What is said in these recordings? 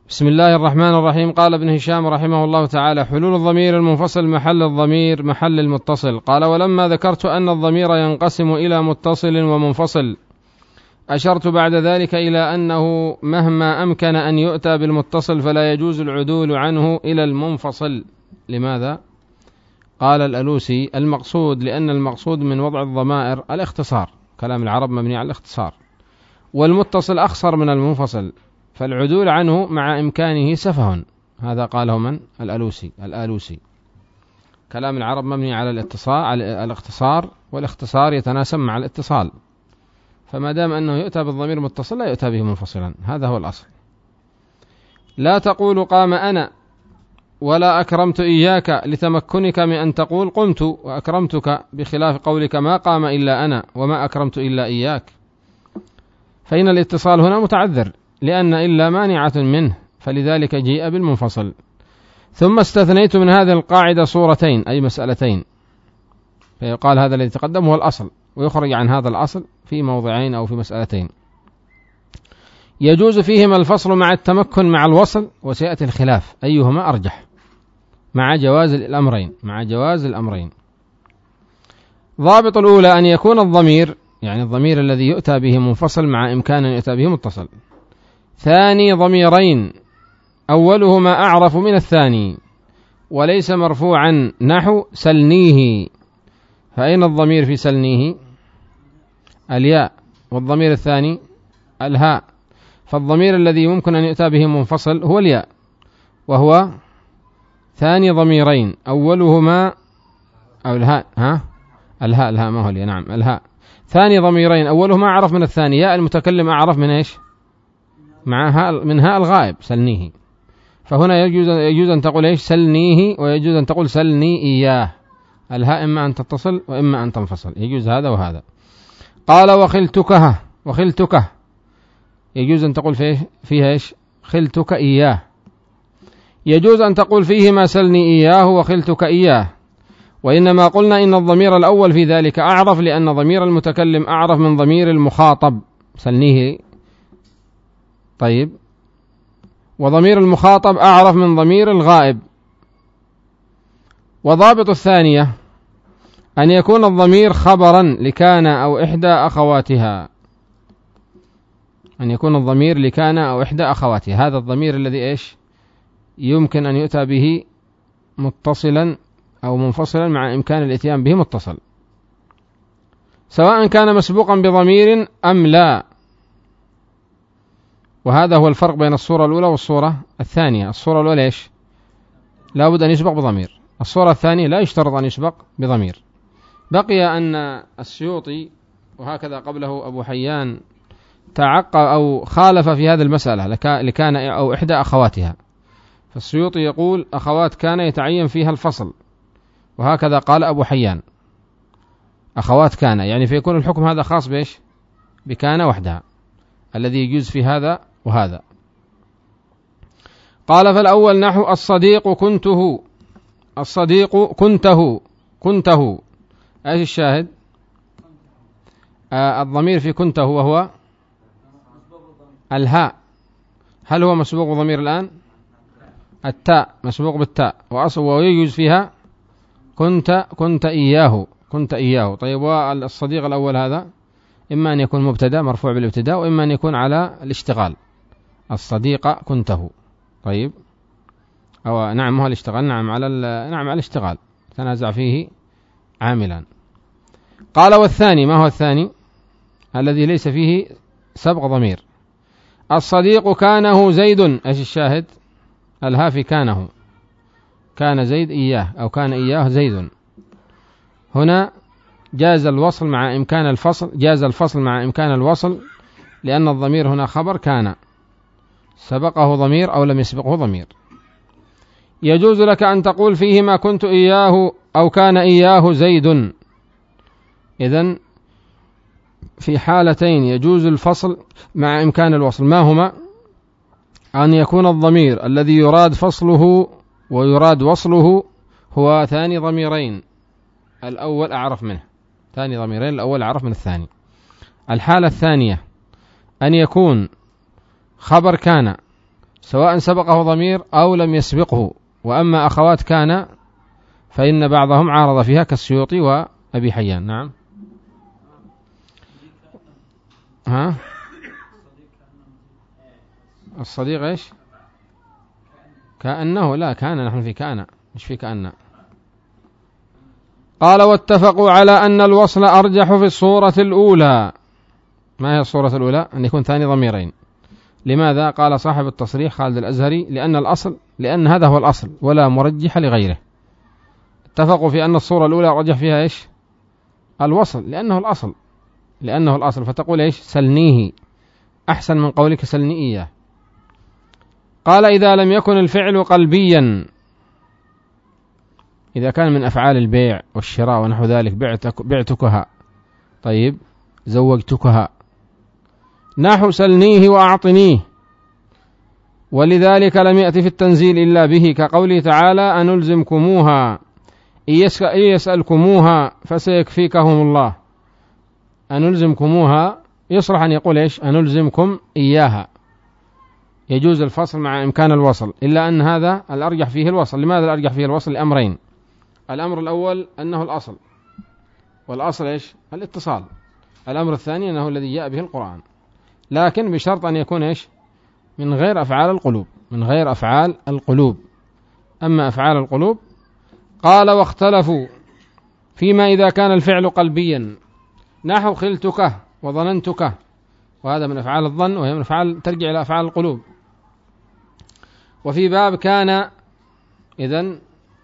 بسم الله الرحمن الرحيم. قال ابن هشام رحمه الله تعالى: حلول الضمير المنفصل محل الضمير محل المتصل. قال: ولما ذكرت أن الضمير ينقسم إلى متصل ومنفصل أشرت بعد ذلك إلى أنه مهما أمكن أن يؤتى بالمتصل فلا يجوز العدول عنه إلى المنفصل. لماذا؟ قال الألوسي: المقصود لأن المقصود من وضع الضمائر الاختصار، كلام العرب مبني على الاختصار، والمتصل أخصر من المنفصل، فالعدول عنه مع إمكانه سفه. هذا قاله من؟ الآلوسي. كلام العرب مبني على الاختصار، والاختصار يتناسب مع الاتصال، فما دام أنه يؤتى بالضمير متصل لا يؤتى به منفصلا، هذا هو الأصل. لا تقول قام أنا ولا أكرمت إياك لتمكنك من أن تقول قمت وأكرمتك، بخلاف قولك ما قام إلا أنا وما أكرمت إلا إياك، فإن الاتصال هنا متعذر لأن إلا مانعة منه، فلذلك جيء بالمنفصل. ثم استثنيت من هذه القاعدة صورتين أي مسألتين، فيقال هذا الذي تقدم هو الأصل، ويخرج عن هذا الأصل في موضعين أو في مسألتين يجوز فيهما الفصل مع التمكن مع الوصل، وسيأتي الخلاف أيهما أرجح مع جواز الأمرين. ضابط الأولى أن يكون الضمير، يعني الضمير الذي يؤتى به منفصل مع إمكان أن يؤتى به متصل، ثاني ضميرين أولهما أعرف من الثاني وليس مرفوعا، نحو سلنيه، فأين الضمير في سلنيه؟ الياء، والضمير الثاني الهاء، فالضمير الذي ممكن أن يؤتى به منفصل هو الياء، وهو ثاني ضميرين أولهما أو الهاء، الهاء ما هو الياء، نعم الهاء، ثاني ضميرين أولهما أعرف من الثاني، ياء المتكلم أعرف من إيش؟ من هاء الغائب سلنيه، فهنا يجوز أن تقول إيش؟ سلنيه، ويجوز أن تقول سلني إياه، الهاء إما أن تتصل وإما أن تنفصل، يجوز هذا وهذا. قال: وخلتك يجوز أن تقول فيها إيش؟ خلتك إياه، يجوز أن تقول فيهما سلني إياه وخلتك إياه، وإنما قلنا إن الضمير الأول في ذلك أعرف لأن ضمير المتكلم أعرف من ضمير المخاطب سلنيه، طيب، وضمير المخاطب أعرف من ضمير الغائب. وضابط الثانية أن يكون الضمير خبرا لكان أو إحدى أخواتها، أن يكون الضمير لكان أو إحدى أخواتها، هذا الضمير الذي إيش؟ يمكن أن يؤتى به متصلا أو منفصلا مع إمكان الإتيان به متصل، سواء كان مسبوقا بضمير أم لا، وهذا هو الفرق بين الصورة الأولى والصورة الثانية. الصورة الأولى إيش؟ لا بد أن يسبق بضمير، الصورة الثانية لا يشترط أن يسبق بضمير. بقي أن السيوطي وهكذا قبله أبو حيان تعقب أو خالف في هذه المسألة لكان أو إحدى أخواتها، فالسيوطي يقول أخوات كان يتعين فيها الفصل، وهكذا قال أبو حيان أخوات كان، يعني فيكون الحكم هذا خاص بإيش؟ بكان وحدها، الذي يجوز في هذا وهذا. قال: فالأول نحو الصديق كنته ايش الشاهد؟ الضمير في كنته وهو الهاء، هل هو مسبوق بضمير الآن؟ التاء مسبوق بالتاء، ويجوز فيها كنت إياه. طيب، والصديق الأول هذا إما أن يكون مبتدا مرفوع بالابتداء، وإما أن يكون على الاشتغال، الصديق كنته، طيب، أو نعم هو الاشتغال، نعم على الاشتغال، تنازع فيه عاملا. قال: والثاني، ما هو الثاني؟ الذي ليس فيه سبق ضمير، الصديق كانه زيد، ايش الشاهد؟ الها في كانه، كان زيد إياه أو كان إياه زيد، هنا جاز الفصل مع إمكان الوصل، لأن الضمير هنا خبر كان سبقه ضمير أو لم يسبقه ضمير. يجوز لك أن تقول فيهما كنت إياه أو كان إياه زيد، إذن في حالتين يجوز الفصل مع إمكان الوصل، ما هما؟ أن يكون الضمير الذي يراد فصله ويراد وصله هو ثاني ضميرين الأول أعرف منه، ثاني ضميرين الأول أعرف من الثاني. الحالة الثانية أن يكون خبر كان سواء سبقه ضمير أو لم يسبقه. وأما أخوات كان فإن بعضهم عارض فيها كالسيوطي وأبي حيان. نعم. ها الصديق إيش؟ كأنه، لا كان، نحن في كان مش في كأن. قال واتفقوا على أن الوصل أرجح في الصورة الأولى. ما هي الصورة الأولى؟ أن يكون ثاني ضميرين. لماذا؟ قال صاحب التصريح خالد الأزهري لأن هذا هو الأصل ولا مرجح لغيره. اتفقوا في أن الصورة الأولى رجح فيها إيش؟ الوصل، لأنه الأصل فتقول إيش؟ سلنيه، أحسن من قولك سلني إياه. قال إذا لم يكن الفعل قلبيا، إذا كان من أفعال البيع والشراء ونحو ذلك، بعتكها، طيب زوجتكها، نحو سلنيه وأعطنيه، ولذلك لم يأتي في التنزيل إلا به، كقوله تعالى أنلزمكموها إن يسألكموها فسيكفيكهم الله. أنلزمكموها يصلح أن يقول إيش؟ أنلزمكم إياها، يجوز الفصل مع إمكان الوصل، إلا أن هذا الأرجح فيه الوصل. لماذا الأرجح فيه الوصل؟ لأمرين. الأمر الأول أنه الأصل، والأصل إيش؟ الاتصال. الأمر الثاني أنه الذي جاء به القرآن، لكن بشرط أن يكون إيش؟ من غير أفعال القلوب. أما أفعال القلوب، قال واختلفوا فيما إذا كان الفعل قلبيا، نحو خلتك وظننتك، وهذا من أفعال الظن، وهي من أفعال ترجع إلى أفعال القلوب. وفي باب كان، إذن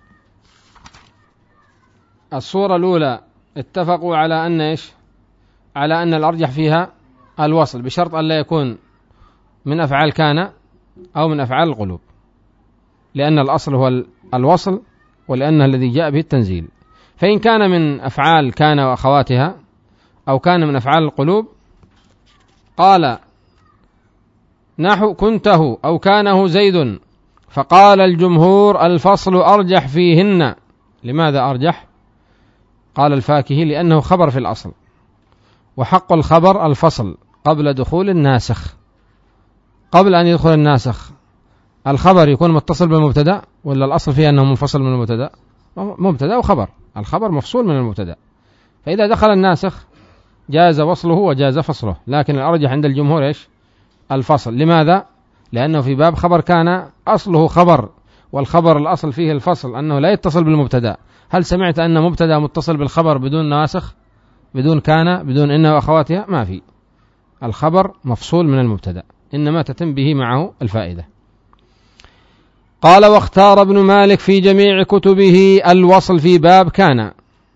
الصورة الأولى اتفقوا على أن إيش؟ على أن الأرجح فيها الوصل، بشرط أن لا يكون من أفعال كان أو من أفعال القلوب، لأن الأصل هو الوصل، ولأنه الذي جاء به التنزيل. فإن كان من أفعال كان وأخواتها أو كان من أفعال القلوب، قال نحو كنته أو كانه زيد، فقال الجمهور الفصل أرجح فيهن. لماذا أرجح؟ قال الفاكهي لأنه خبر في الأصل، وحق الخبر الفصل قبل دخول الناسخ. قبل أن يدخل الناسخ الخبر يكون متصل بالمبتدأ، ولا الأصل فيه أنه منفصل من المبتدأ؟ مبتدأ وخبر، الخبر مفصول من المبتدأ، فإذا دخل الناسخ جاز وصله وجاز فصله. لكن الأرجح عند الجمهور إيش؟ الفصل. لماذا؟ لأنه في باب خبر كان أصله خبر، والخبر الأصل فيه الفصل، أنه لا يتصل بالمبتدأ. هل سمعت أن مبتدأ متصل بالخبر بدون ناسخ، بدون كان، بدون إن وأخواتها؟ ما في. الخبر مفصول من المبتدأ، إنما تتم به معه الفائدة. قال واختار ابن مالك في جميع كتبه الوصل في باب كان.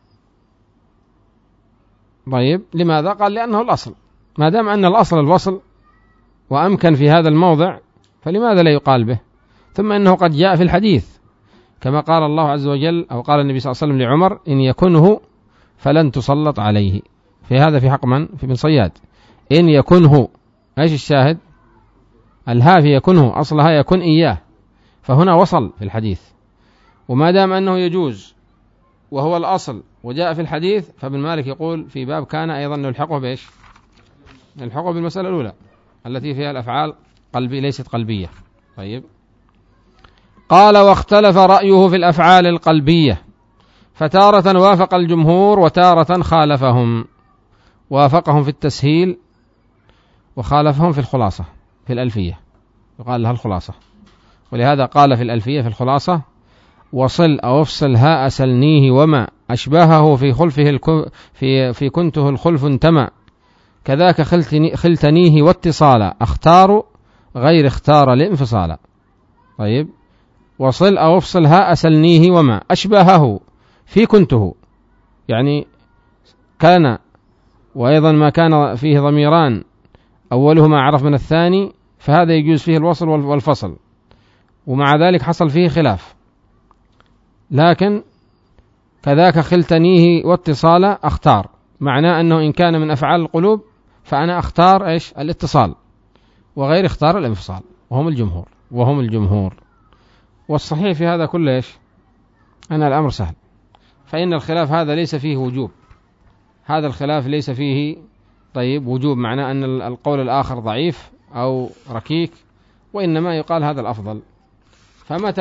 طيب لماذا؟ قال لأنه الأصل، ما دام أن الأصل الوصل وأمكن في هذا الموضع فلماذا لا يقال به؟ ثم إنه قد جاء في الحديث كما قال الله عز وجل أو قال النبي صلى الله عليه وسلم لعمر إن يكنه فلن تسلط عليه. في هذا في حق من؟ في ابن صياد. إن يكنه، ايش الشاهد؟ الها في يكنه أصلها يكن إياه، فهنا وصل في الحديث. وما دام أنه يجوز وهو الأصل وجاء في الحديث، فابن مالك يقول في باب كان أيضا نلحقه بإيش؟ نلحقه بالمسألة الأولى التي فيها الأفعال قلبي ليست قلبية. طيب قال واختلف رأيه في الأفعال القلبية، فتارة وافق الجمهور وتارة خالفهم، وافقهم في التسهيل وخالفهم في الخلاصة في الألفية، يقال لها الخلاصة. ولهذا قال في الألفية في الخلاصة وصل أو افصل هاء سلنيه وما أشباهه في خلفه في كنته الخلف انتمى، كذاك خلتنيه واتصالا أختار غير اختار الانفصالا. طيب وصل أو افصل هاء سلنيه وما أشباهه في كنته، يعني كان، وأيضا ما كان فيه ضميران أولهما أعرف من الثاني، فهذا يجوز فيه الوصل والفصل، ومع ذلك حصل فيه خلاف. لكن كذاك خلتنيه واتصالا أختار، معناه أنه إن كان من أفعال القلوب فأنا أختار إيش؟ الاتصال، وغير اختار الانفصال، وهم الجمهور. والصحيح في هذا كله إيش؟ أن الأمر سهل، فإن الخلاف هذا ليس فيه وجوب، هذا الخلاف ليس فيه طيب وجوب، معناه أن القول الآخر ضعيف أو ركيك وإنما يقال هذا الأفضل. فمتى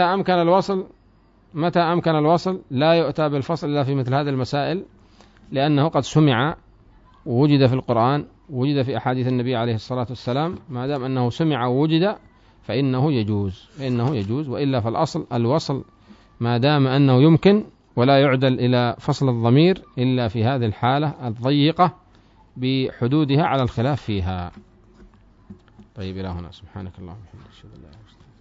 أمكن الوصل لا يؤتى بالفصل إلا في مثل هذه المسائل، لأنه قد سمع ووجد في القرآن ووجد في أحاديث النبي عليه الصلاة والسلام. ما دام أنه سمع ووجد فإنه يجوز، وإلا فالأصل الوصل ما دام أنه يمكن، ولا يعدل إلى فصل الضمير إلا في هذه الحالة الضيقة بحدودها على الخلاف فيها. طيب، إلى هنا. سبحانك اللهم وبحمدك، أشهد أن لا إله إلا أنت.